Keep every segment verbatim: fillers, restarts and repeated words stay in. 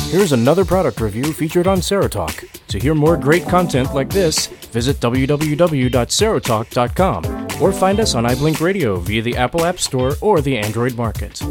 Here's another product review featured on Serotalk. To hear more great content like this, visit w w w dot serotalk dot com or find us on iBlink Radio via the Apple App Store or the Android Market.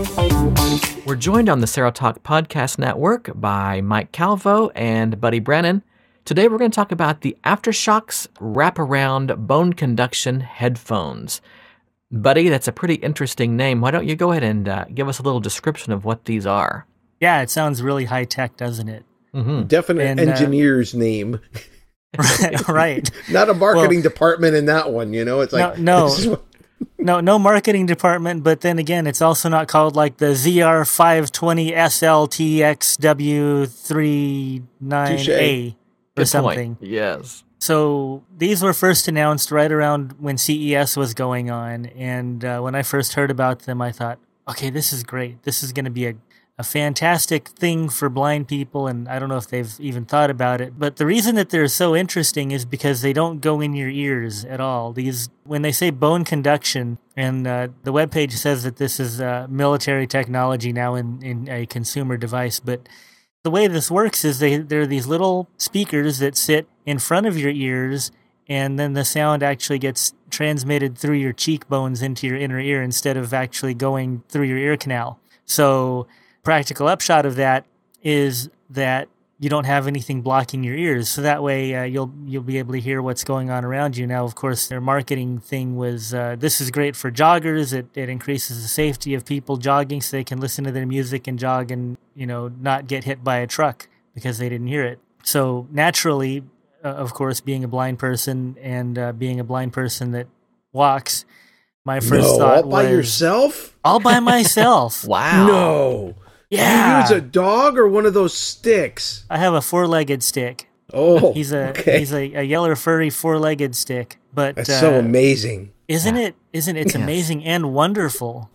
We're joined on the Serotalk Podcast Network by Mike Calvo and Buddy Brennan. Today we're going to talk about the Aftershokz Wraparound Bone Conduction Headphones. Buddy, that's a pretty interesting name. Why don't you go ahead and uh, give us a little description of what these are? Yeah, it sounds really high-tech, doesn't it? Mm-hmm. Definite and, engineer's uh, name. right, right. Not a marketing well, department in that one, you know? It's like no, no, what... no, no marketing department, but then again, it's also not called like the Z R five twenty S L T X W thirty-nine A or Good something. Point. Yes. So these were first announced right around when C E S was going on, and uh, when I first heard about them, I thought, okay, this is great. This is going to be a A fantastic thing for blind people, and I don't know if they've even thought about it. But the reason that they're so interesting is because they don't go in your ears at all. These, when they say bone conduction, and uh, the webpage says that this is uh, military technology now in, in a consumer device, but the way this works is they there are these little speakers that sit in front of your ears, and then the sound actually gets transmitted through your cheekbones into your inner ear instead of actually going through your ear canal. So practical upshot of that is that you don't have anything blocking your ears, so that way uh, you'll you'll be able to hear what's going on around you. Now, of course, their marketing thing was uh, this is great for joggers. It it increases the safety of people jogging, so they can listen to their music and jog, and you know not get hit by a truck because they didn't hear it. So naturally, uh, of course, being a blind person and uh, being a blind person that walks, my first no, thought all by was yourself. All by myself. Wow. No. Yeah. You use a dog or one of those sticks? I have a four-legged stick. Oh, he's a okay. he's a, a yellow furry four-legged stick. But that's uh, so amazing, isn't yeah. it? Isn't it? It's yes. amazing and wonderful.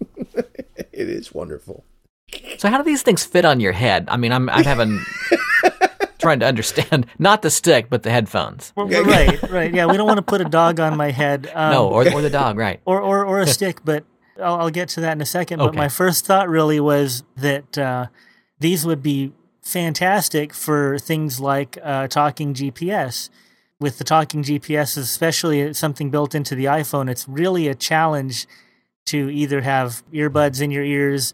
It is wonderful. So, how do these things fit on your head? I mean, I'm I'm having trying to understand not the stick, but the headphones. Well, right, right. Yeah, we don't want to put a dog on my head. Um, no, or or the dog, right? Or or or a stick, but. I'll, I'll get to that in a second, but okay. my first thought really was that uh, these would be fantastic for things like uh, talking G P S. With the talking G P S, especially something built into the iPhone, it's really a challenge to either have earbuds in your ears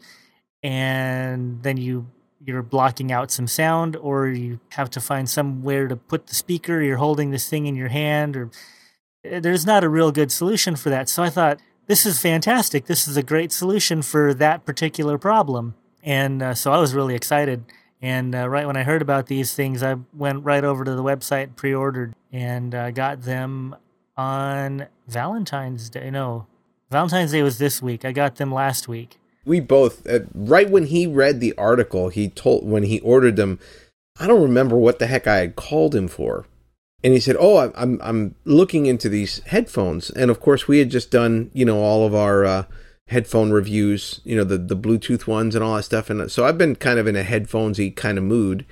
and then you, you're blocking out some sound, or you have to find somewhere to put the speaker, you're holding this thing in your hand, or there's not a real good solution for that. So I thought, this is fantastic. This is a great solution for that particular problem. And uh, so I was really excited. And uh, right when I heard about these things, I went right over to the website, pre-ordered, and uh, got them on Valentine's Day. No, Valentine's Day was this week. I got them last week. We both, uh, right when he read the article, he told, when he ordered them, I don't remember what the heck I had called him for. And he said, oh, I'm I'm looking into these headphones. And, of course, we had just done, you know, all of our uh, headphone reviews, you know, the, the Bluetooth ones and all that stuff. And so I've been kind of in a headphones-y kind of mood.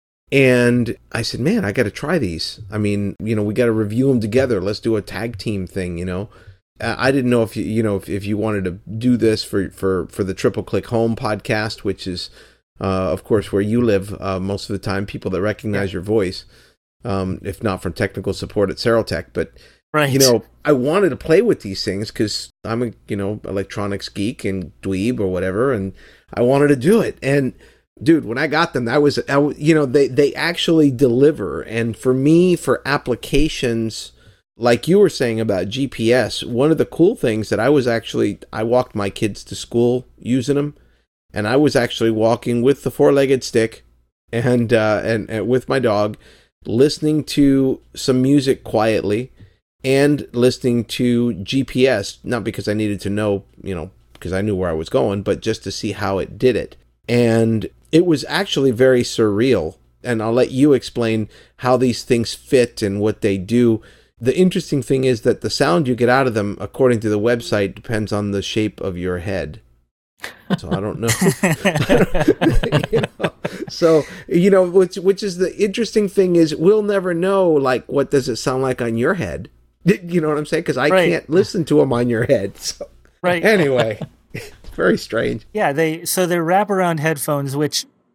And I said, man, I got to try these. I mean, you know, we got to review them together. Let's do a tag team thing, you know. Uh, I didn't know if, you you know, if, if you wanted to do this for, for, for the Triple Click Home podcast, which is, uh, of course, where you live uh, most of the time, people that recognize yeah. your voice. Um, if not from technical support at Serotech, but right. you know, I wanted to play with these things because I'm a you know electronics geek and dweeb or whatever, and I wanted to do it. And dude, when I got them, that was I, you know they they actually deliver. And for me, for applications like you were saying about G P S, one of the cool things that I was actually I walked my kids to school using them, and I was actually walking with the four-legged stick and uh, and, and with my dog, listening to some music quietly and listening to G P S, not because I needed to know, you know, because I knew where I was going, but just to see how it did it. And it was actually very surreal. And I'll let you explain how these things fit and what they do. The interesting thing is that the sound you get out of them, according to the website, depends on the shape of your head. So I don't know. you know. So, you know, which which is the interesting thing is we'll never know, like, what does it sound like on your head? You know what I'm saying? Because I right. can't listen to them on your head. So. Right. Anyway, very strange. Yeah, they so they're wraparound headphones, which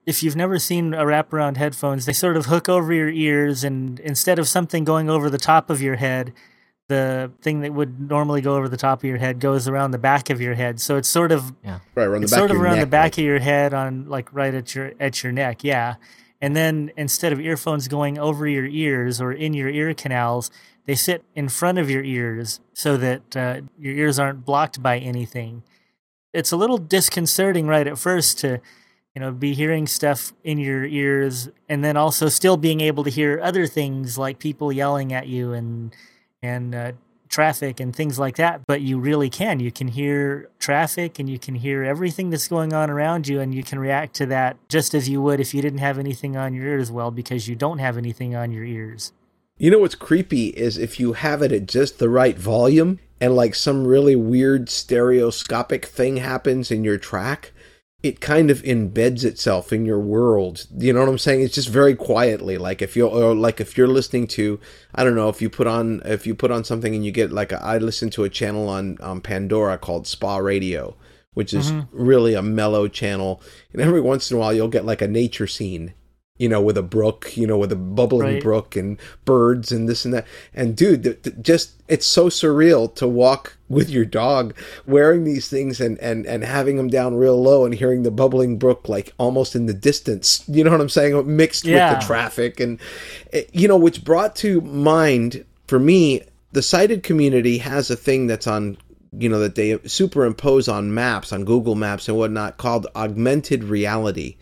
if you've never seen a wraparound headphones, they sort of hook over your ears, and instead of something going over the top of your head, the thing that would normally go over the top of your head goes around the back of your head. So it's sort of yeah. right around the it's back sort of of your around neck, the back like. of your head, on like right at your at your neck, yeah. And then instead of earphones going over your ears or in your ear canals, they sit in front of your ears so that uh, your ears aren't blocked by anything. It's a little disconcerting right at first to, you know, be hearing stuff in your ears and then also still being able to hear other things like people yelling at you and and uh, traffic and things like that. But you really can. You can hear traffic and you can hear everything that's going on around you, and you can react to that just as you would if you didn't have anything on your ears, well, because you don't have anything on your ears. You know what's creepy is if you have it at just the right volume and like some really weird stereoscopic thing happens in your track, it kind of embeds itself in your world. You know what I'm saying? It's just very quietly. Like if you're, or like if you're listening to, I don't know, if you put on, if you put on something and you get like, a, I listen to a channel on, on Pandora called Spa Radio, which is mm-hmm. really a mellow channel. And every once in a while you'll get like a nature scene, you know, with a brook, you know, with a bubbling right. brook and birds and this and that. And dude, th- th- just, it's so surreal to walk with your dog wearing these things and, and, and having them down real low and hearing the bubbling brook, like almost in the distance, you know what I'm saying? Mixed yeah. with the traffic. And, you know, which brought to mind for me, the sighted community has a thing that's on, you know, that they superimpose on maps, on Google Maps and whatnot, called augmented reality.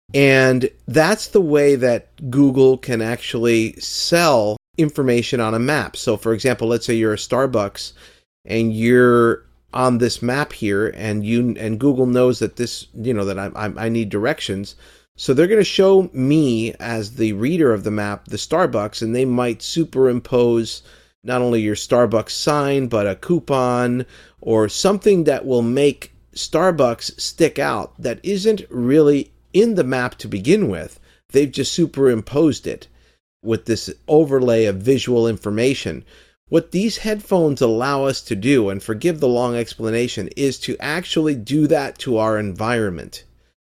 And that's the way that Google can actually sell information on a map. So, for example, let's say you're a Starbucks and you're on this map here, and you and Google knows that this, you know, that I I, I need directions. So they're going to show me as the reader of the map the Starbucks, and they might superimpose not only your Starbucks sign but a coupon or something that will make Starbucks stick out that isn't really in the map to begin with. They've just superimposed it with this overlay of visual information. What these headphones allow us to do, and forgive the long explanation, is to actually do that to our environment.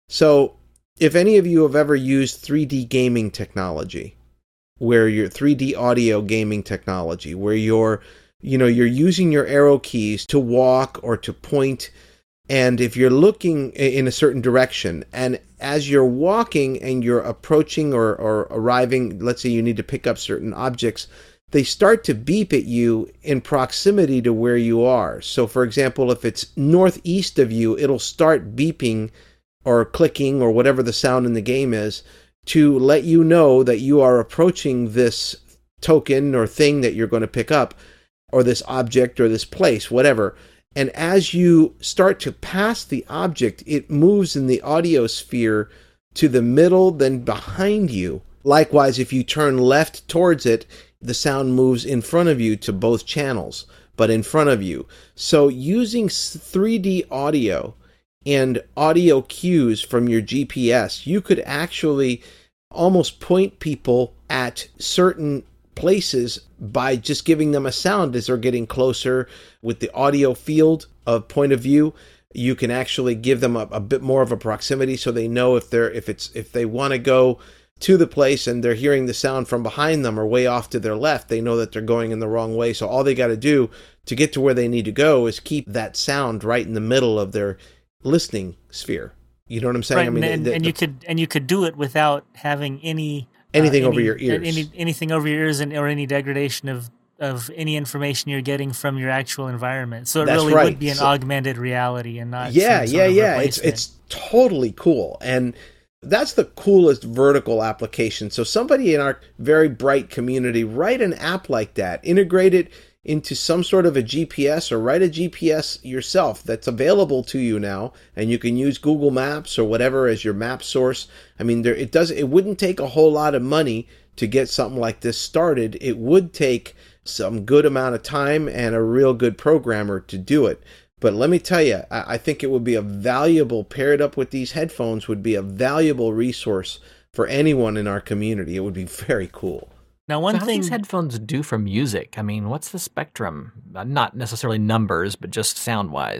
So if any of you have ever used three D gaming technology, where your three D audio gaming technology, where you're, you know, you're using your arrow keys to walk or to point, and if you're looking in a certain direction, and as you're walking and you're approaching or, or arriving, let's say you need to pick up certain objects, they start to beep at you in proximity to where you are. So, for example, if it's northeast of you, it'll start beeping or clicking or whatever the sound in the game is to let you know that you are approaching this token or thing that you're going to pick up, or this object or this place, whatever. And as you start to pass the object, it moves in the audio sphere to the middle, then behind you. Likewise, if you turn left towards it, the sound moves in front of you to both channels, but in front of you. So using three D audio and audio cues from your G P S, you could actually almost point people at certain places by just giving them a sound as they're getting closer. With the audio field of point of view, you can actually give them a, a bit more of a proximity, so they know if they're if it's if they want to go to the place and they're hearing the sound from behind them or way off to their left, they know that they're going in the wrong way. So all they got to do to get to where they need to go is keep that sound right in the middle of their listening sphere. You know what I'm saying? Right, I mean, and, the, and the, you could and you could do it without having any anything uh, any, over your ears, any, anything over your ears, and or any degradation of of any information you're getting from your actual environment. So it That's really right. would be an so, augmented reality and not yeah, some yeah, sort of yeah. It's replacement. it's totally cool, and that's the coolest vertical application. So somebody in our very bright community, write an app like that, integrate it into some sort of a G P S, or write a G P S yourself that's available to you now, and you can use Google Maps or whatever as your map source. I mean, there it does it wouldn't take a whole lot of money to get something like this started. It would take some good amount of time and a real good programmer to do it. But let me tell you, I think it would be a valuable, paired up with these headphones, would be a valuable resource for anyone in our community. It would be very cool. Now, one so how thing do these headphones do for music? I mean, what's the spectrum? Not necessarily numbers, but just sound-wise.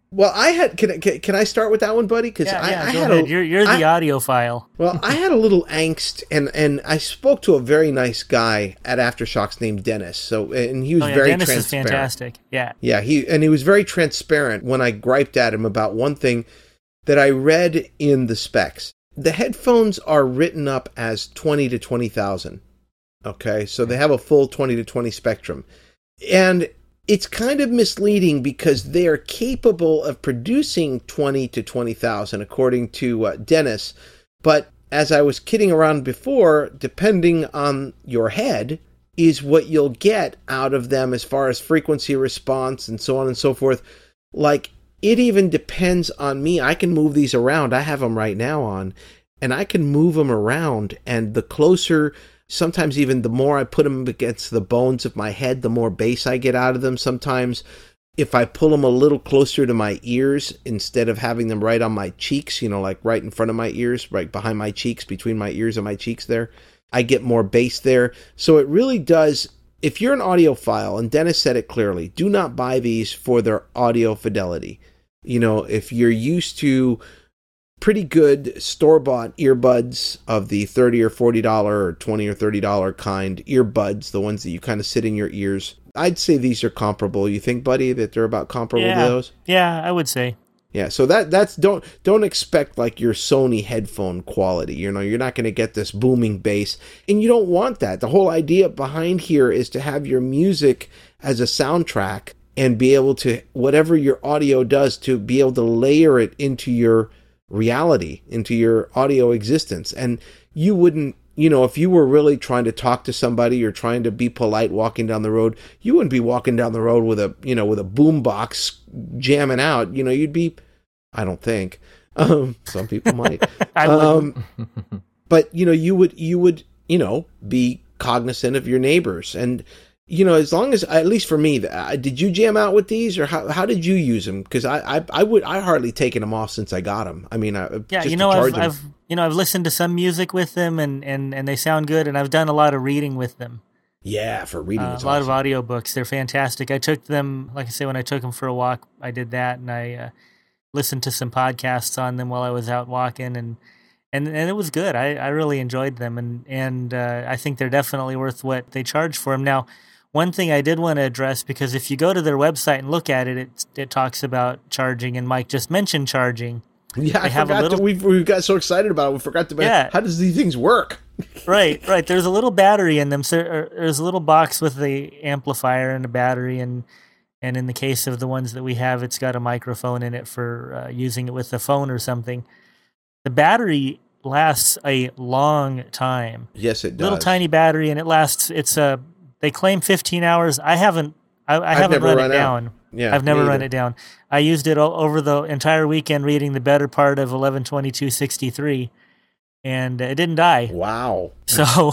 Well, I had. Can, can, can I start with that one, buddy? Because Yeah, I, yeah, I go had ahead. a. You're, you're the I- audiophile. Well, I had a little angst, and, and I spoke to a very nice guy at Aftershocks named Dennis. So, and he was Oh, yeah, very Dennis is transparent. fantastic. Yeah. Yeah, he and he was very transparent when I griped at him about one thing that I read in the specs. The headphones are written up as twenty to twenty thousand. Okay, so they have a full twenty to twenty spectrum, and it's kind of misleading because they are capable of producing twenty to twenty thousand, according to uh, Dennis. But as I was kidding around before, depending on your head is what you'll get out of them as far as frequency response and so on and so forth. Like, it even depends on me. I can move these around. I have them right now on, and I can move them around. And the closer, sometimes even the more I put them against the bones of my head, the more bass I get out of them. Sometimes if I pull them a little closer to my ears instead of having them right on my cheeks, you know, like right in front of my ears, right behind my cheeks, between my ears and my cheeks there, I get more bass there. So it really does. If you're an audiophile, and Dennis said it clearly, do not buy these for their audio fidelity. You know, if you're used to pretty good store-bought earbuds of the thirty or forty dollars or twenty or thirty dollars kind earbuds, the ones that you kind of sit in your ears, I'd say these are comparable. You think, buddy, that they're about comparable Yeah. to those? Yeah, I would say. Yeah, so that that's don't don't expect like your Sony headphone quality. You know, you're not going to get this booming bass, and you don't want that. The whole idea behind here is to have your music as a soundtrack and be able to, whatever your audio does, to be able to layer it into your reality, into your audio existence. And you wouldn't, you know, if you were really trying to talk to somebody or trying to be polite walking down the road, you wouldn't be walking down the road with a, you know, with a boom box jamming out. You know, you'd be, I don't think, um, some people might, I um, but you know, you would, you would, you know, be cognizant of your neighbors. And, you know, as long as, at least for me, uh, did you jam out with these, or how how did you use them? Because I, I I would I hardly taken them off since I got them. I mean, I, Yeah, just you to know, charge I've, 'em. I've you know I've listened to some music with them, and, and, and they sound good, and I've done a lot of reading with them. Yeah, for reading, Uh, it's a lot awesome. of audiobooks. They're fantastic. I took them, like I say, when I took them for a walk, I did that, and I uh, listened to some podcasts on them while I was out walking, and and, and it was good. I, I really enjoyed them, and and uh, I think they're definitely worth what they charge for them. Now, one thing I did want to address, because if you go to their website and look at it, it it talks about charging, and Mike just mentioned charging. Yeah, I they have a forgot little- to, we we got so excited about it, we forgot to. Yeah. How does these things work? Right, right. There's a little battery in them. So er, there's a little box with the amplifier and a battery, and and in the case of the ones that we have, it's got a microphone in it for uh, using it with the phone or something. The battery lasts a long time. Yes, it does. Little tiny battery, and it lasts. It's a. They claim fifteen hours. I haven't. I, I I've haven't never run, run it out. down. Yeah, I've never me run either. it down. I used it o- over the entire weekend, reading the better part of eleven twenty-two sixty-three, and it didn't die. Wow. So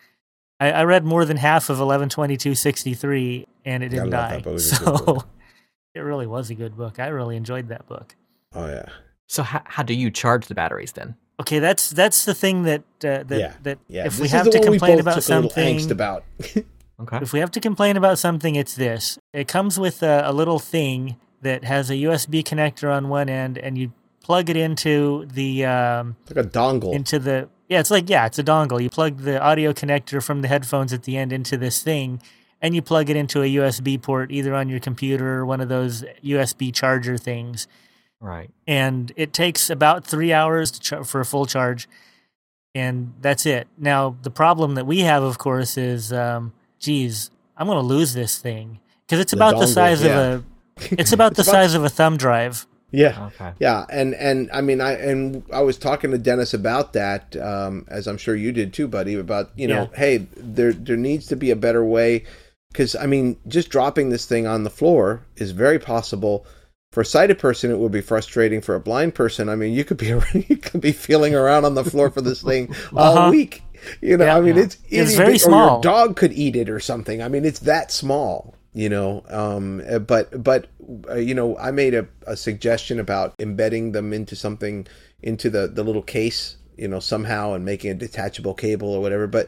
I, I read more than half of eleven twenty-two sixty-three, and it didn't love die. that book. It was a good So book. it really was a good book. I really enjoyed that book. Oh yeah. So how, how do you charge the batteries then? Okay, that's that's the thing that uh, that Yeah. that Yeah. if this we is have the to one we complain both about took a little something, angst about. Okay. if we have to complain about something, it's this. It comes with a, a little thing that has a U S B connector on one end, and you plug it into the um, It's like a dongle. into the yeah, it's like yeah, it's a dongle. You plug the audio connector from the headphones at the end into this thing, and you plug it into a U S B port either on your computer or one of those U S B charger things. Right. And it takes about three hours to char- for a full charge, and that's it. Now the problem that we have, of course, is um, geez, I'm going to lose this thing because it's The about the dongle, size yeah. of a it's about the It's about- size of a thumb drive. Yeah. Okay. Yeah, and and I mean, I and I was talking to Dennis about that, um, as I'm sure you did too, buddy. About you know, Yeah. hey, there there needs to be a better way, because I mean, just dropping this thing on the floor is very possible. For a sighted person, it would be frustrating. For a blind person, I mean, you could be you could be feeling around on the floor for this thing all Uh-huh. week. You know, Yeah. I mean, Yeah. it's It's itty very bitty, or small. your dog could eat it or something. I mean, it's that small. You know, um, uh, but but uh, you know, I made a, a suggestion about embedding them into something, into the, the little case, you know, somehow, and making a detachable cable or whatever. But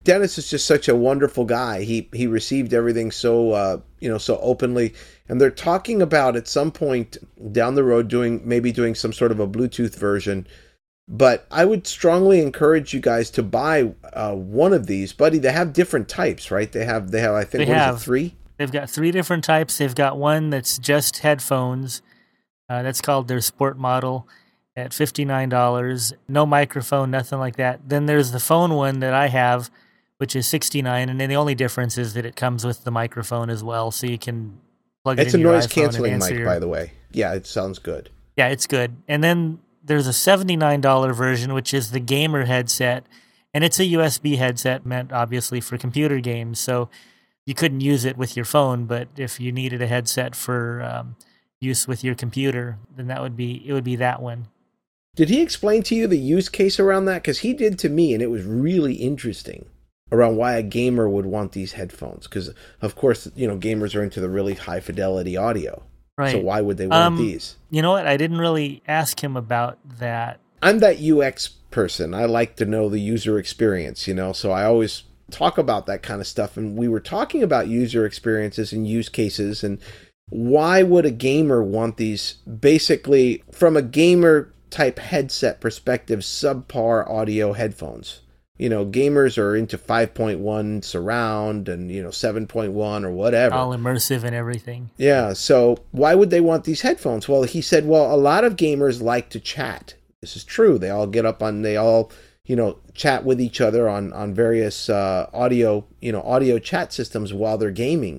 Dennis is just such a wonderful guy. He he received everything so uh, you know so openly, and they're talking about at some point down the road doing maybe doing some sort of a Bluetooth version. But I would strongly encourage you guys to buy uh, one of these, buddy. They have different types, right? They have they have I think They what have. is it, three. They've got three different types. They've got one that's just headphones. Uh, that's called their sport model at fifty-nine dollars. No microphone, nothing like that. Then there's the phone one that I have, which is sixty-nine dollars. And then the only difference is that it comes with the microphone as well, so you can plug it It's in a your noise iPhone canceling and mic, answer your- by the way. Yeah, it sounds good. Yeah, it's good. And then there's a seventy-nine dollars version, which is the gamer headset. And it's a U S B headset meant, obviously, for computer games. So you couldn't use it with your phone, but if you needed a headset for um, use with your computer, then that would be it would be that one. Did he explain to you the use case around that? Because he did to me, and it was really interesting around why a gamer would want these headphones. Because, of course, you know, gamers are into the really high-fidelity audio. Right. So why would they want Um, these? You know what? I didn't really ask him about that. I'm that U X person. I like to know the user experience, you know, so I always talk about that kind of stuff. And we were talking about user experiences and use cases, and why would a gamer want these? Basically, from a gamer type headset perspective, subpar audio headphones. You know, gamers are into five point one surround and, you know, seven point one or whatever. All immersive and everything. Yeah, so why would they want these headphones? Well, he said, well, a lot of gamers like to chat. This is true. They all get up on, they all, you know, chat with each other on, on various uh, audio, you know, audio chat systems while they're gaming.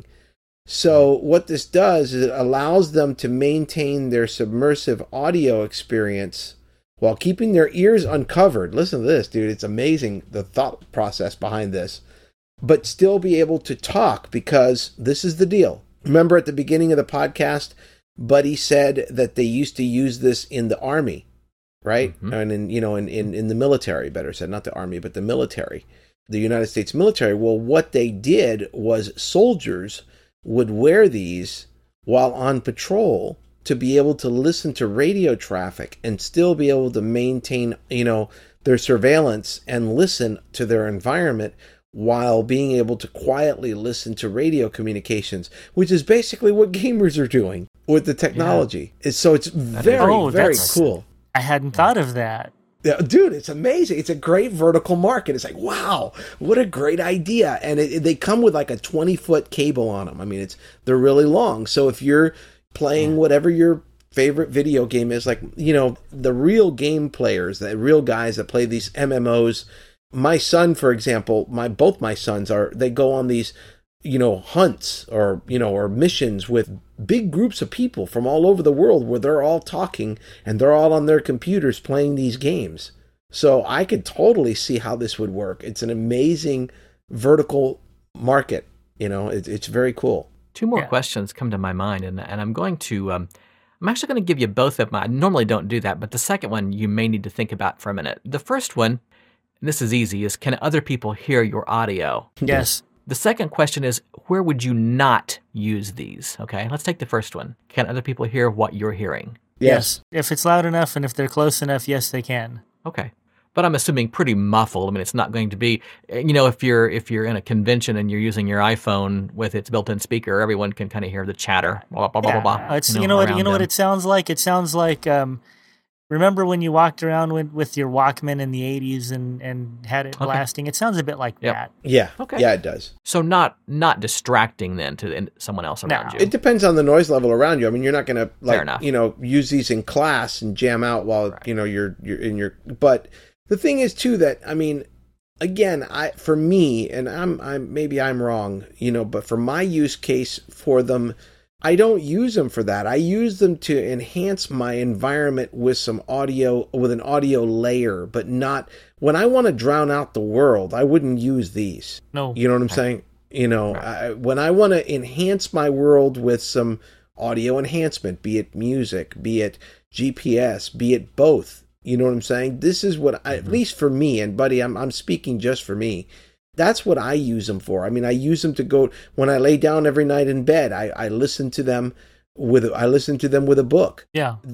So what this does is it allows them to maintain their submersive audio experience while keeping their ears uncovered. Listen to this, dude. It's amazing, the thought process behind this. But still be able to talk, because this is the deal. Remember at the beginning of the podcast, Buddy said that they used to use this in the Army, right? Mm-hmm. And in, you know, in, in, in the military, better said, not the Army, but the military, the United States military. Well, what they did was soldiers would wear these while on patrol to be able to listen to radio traffic and still be able to maintain, you know, their surveillance and listen to their environment while being able to quietly listen to radio communications, which is basically what gamers are doing with the technology. Yeah. So it's very, oh, very cool. I hadn't thought of that. Yeah, dude, it's amazing. It's a great vertical market. It's like, wow, what a great idea. And it, it, they come with like a twenty-foot cable on them. I mean, it's they're really long. So if you're playing whatever your favorite video game is, like, you know, the real game players, the real guys that play these M M Os. My son, for example, my both my sons are, they go on these, you know, hunts or, you know, or missions with big groups of people from all over the world where they're all talking and they're all on their computers playing these games. So I could totally see how this would work. It's an amazing vertical market. You know, it, it's very cool. Two more Yeah. questions come to my mind, and and I'm going to, um, I'm actually going to give you both of my, I normally don't do that, but the second one you may need to think about for a minute. The first one, and this is easy, is can other people hear your audio? Yes. The second question is, where would you not use these? Okay, let's take the first one. Can other people hear what you're hearing? Yes. If it's loud enough and if they're close enough, yes, they can. Okay. But I'm assuming pretty muffled. I mean, it's not going to be, you know, if you're if you're in a convention and you're using your iPhone with its built-in speaker, everyone can kind of hear the chatter. Blah blah blah Yeah. blah blah. It's, you know, what you around know what them. it sounds like? It sounds like um, remember when you walked around with, with your Walkman in the eighties and, and had it Okay. blasting? It sounds a bit like Yep. that. Yeah. Okay. Yeah, it does. So not not distracting then to in- someone else around No. you. It depends on the noise level around you. I mean, you're not going to Fair like, enough. you know, use these in class and jam out while, Right. you know, you're you're in your, but the thing is too that, I mean, again, I for me, and I'm I'm maybe I'm wrong, you know, but for my use case for them, I don't use them for that. I use them to enhance my environment with some audio, with an audio layer, but not when I want to drown out the world. I wouldn't use these. No. You know what I'm saying? You know, I, when I want to enhance my world with some audio enhancement, be it music, be it G P S, be it both. You know what I'm saying? This is what, I, at least for me, and buddy, I'm I'm speaking just for me. That's what I use them for. I mean, I use them to go when I lay down every night in bed. I, I listen to them with I listen to them with a book. Yeah. They're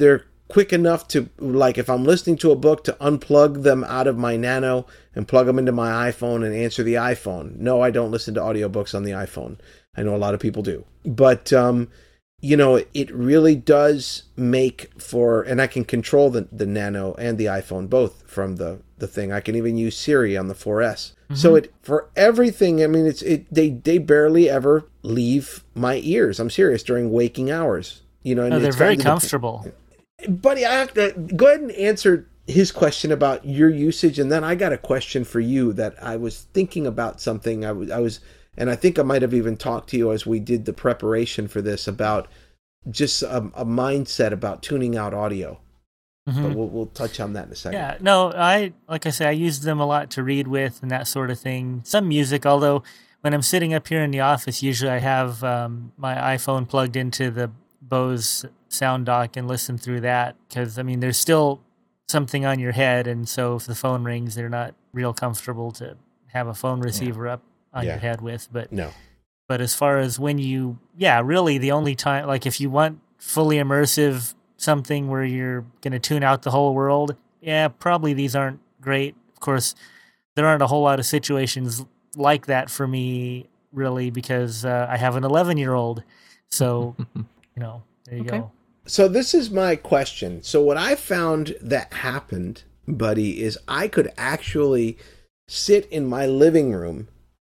quick enough to, like, if I'm listening to a book, to unplug them out of my Nano and plug them into my iPhone and answer the iPhone. No, I don't listen to audiobooks on the iPhone. I know a lot of people do. But, um, you know, it really does make for, and I can control the, the Nano and the iPhone both from the, the thing. I can even use Siri on the four S. Mm-hmm. So it, for everything, I mean, it's it they, they barely ever leave my ears. I'm serious, during waking hours. You know, and no, they're it's very the, comfortable. Buddy, I have to go ahead and answer his question about your usage, and then I got a question for you that I was thinking about something. I was, I was, and I think I might have even talked to you as we did the preparation for this about just a, a mindset about tuning out audio. Mm-hmm. But we'll we'll touch on that in a second. Yeah, no, I like I say, I use them a lot to read with and that sort of thing. Some music, although when I'm sitting up here in the office, usually I have um, my iPhone plugged into the Bose sound dock and listen through that, because I mean there's still something on your head, and so if the phone rings, they're not real comfortable to have a phone receiver yeah. up on yeah. your head with. But no, but as far as when you, yeah, really the only time, like if you want fully immersive something where you're going to tune out the whole world, yeah, probably these aren't great. Of course, there aren't a whole lot of situations like that for me, really, because uh, I have an eleven-year-old, so you know, there you okay. go. So this is my question. So what I found that happened, buddy, is I could actually sit in my living room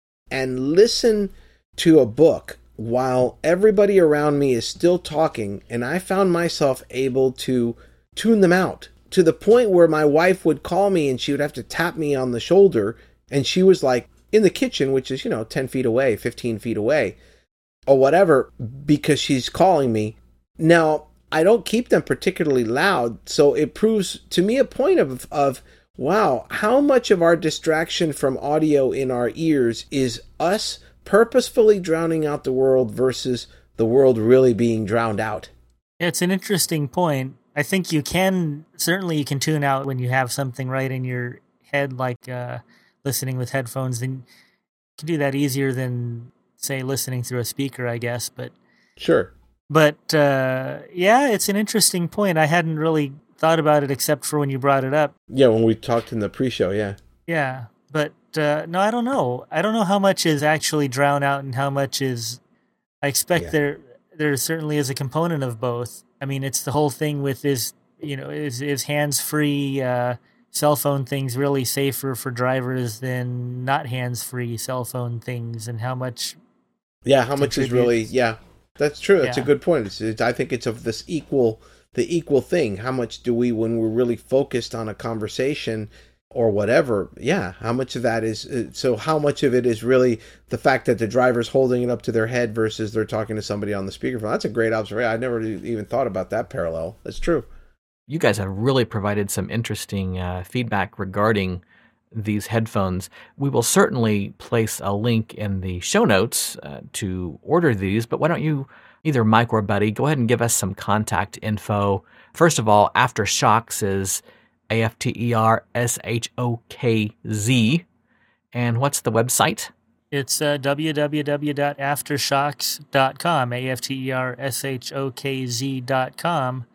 and listen to a book while everybody around me is still talking, and I found myself able to tune them out to the point where my wife would call me and she would have to tap me on the shoulder, and she was like in the kitchen, which is, you know, ten feet away, fifteen feet away, or whatever, because she's calling me. Now, I don't keep them particularly loud, so it proves to me a point of, of wow, how much of our distraction from audio in our ears is us purposefully drowning out the world versus the world really being drowned out. It's an interesting point. I think you can, certainly you can tune out when you have something right in your head, like uh, listening with headphones. Then you can do that easier than, say, listening through a speaker, I guess. But sure. But, uh, yeah, it's an interesting point. I hadn't really thought about it except for when you brought it up. Yeah, when we talked in the pre-show, yeah. Yeah, but, uh, no, I don't know. I don't know how much is actually drowned out and how much is... I expect yeah. there there certainly is a component of both. I mean, it's the whole thing with is, you know, is, is hands-free uh, cell phone things really safer for drivers than not hands-free cell phone things, and how much... Yeah, how much is really... Yeah. That's true. That's yeah. a good point. It's, it's, I think it's of this equal, the equal thing. How much do we, when we're really focused on a conversation or whatever, yeah, how much of that is, so how much of it is really the fact that the driver's holding it up to their head versus they're talking to somebody on the speakerphone? That's a great observation. I never even thought about that parallel. That's true. You guys have really provided some interesting uh, feedback regarding these headphones. We will certainly place a link in the show notes uh, to order these, but why don't you, either Mike or Buddy, go ahead and give us some contact info. First of all, Aftershokz is A F T E R S H O K Z. And what's the website? It's uh, w w w dot aftershokz dot com, A F T E R S H O K Z dot com.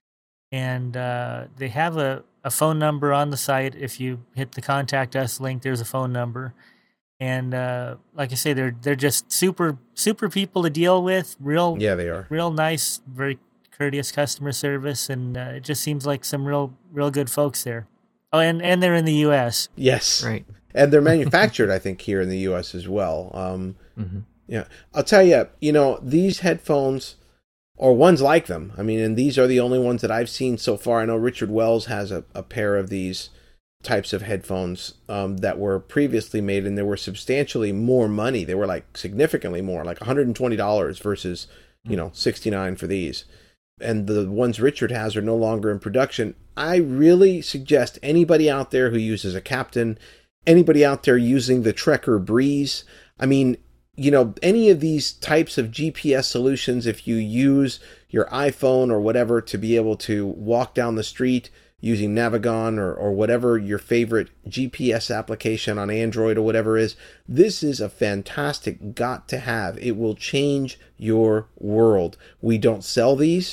And uh, they have a a phone number on the site. If you hit the contact us link, there's a phone number. And uh, like I say, they're they're just super super people to deal with. Real yeah, they are real nice, very courteous customer service, and uh, it just seems like some real real good folks there. Oh, and, and they're in the U S. Yes, right, and they're manufactured, I think, here in the U S as well. Um, mm-hmm. Yeah, I'll tell you, you know, these headphones, or ones like them. I mean, and these are the only ones that I've seen so far. I know Richard Wells has a, a pair of these types of headphones um, that were previously made, and they were substantially more money. They were like significantly more, like one hundred twenty dollars versus, you know, sixty-nine dollars for these. And the ones Richard has are no longer in production. I really suggest anybody out there who uses a Captain, anybody out there using the Trekker Breeze, I mean, you know, any of these types of G P S solutions, if you use your iPhone or whatever to be able to walk down the street using Navigon or, or whatever your favorite G P S application on Android or whatever is, this is a fantastic got to have. It will change your world. We don't sell these.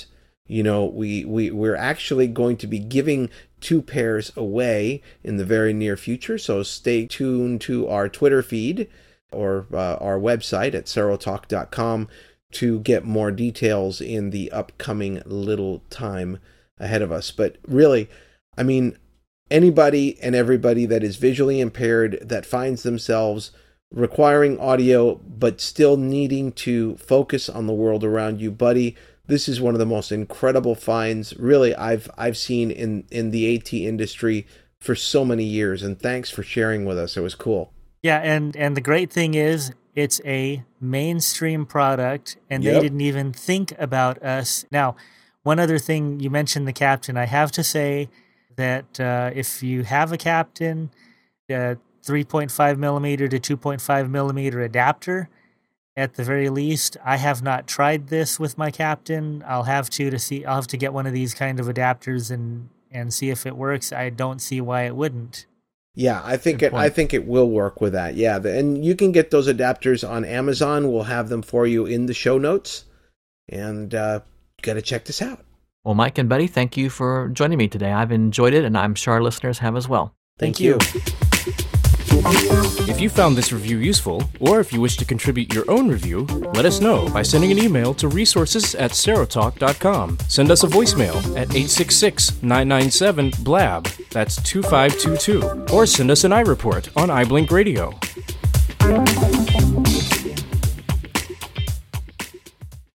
You know, we, we, we're actually going to be giving two pairs away in the very near future, so stay tuned to our Twitter feed or uh, our website at serotalk dot com to get more details in the upcoming little time ahead of us. But really, I mean, anybody and everybody that is visually impaired that finds themselves requiring audio but still needing to focus on the world around you, buddy, this is one of the most incredible finds really I've I've seen in, in the AT industry for so many years. And thanks for sharing with us. It was cool. Yeah, and, and the great thing is it's a mainstream product, and Yep. they didn't even think about us. Now, one other thing, you mentioned the Captain. I have to say that uh, if you have a Captain, uh, three point five millimeter to two point five millimeter adapter, at the very least, I have not tried this with my Captain. I'll have to to see. I'll have to get one of these kind of adapters and and see if it works. I don't see why it wouldn't. Yeah, I think Good it. point. I think it will work with that. Yeah, the, and you can get those adapters on Amazon. We'll have them for you in the show notes, and uh, got to check this out. Well, Mike and Buddy, thank you for joining me today. I've enjoyed it, and I'm sure our listeners have as well. Thank you. If you found this review useful, or if you wish to contribute your own review, let us know by sending an email to resources at serotalk dot com. Send us a voicemail at eight six six, nine nine seven, B L A B, that's two five two two, or send us an iReport on iBlink Radio.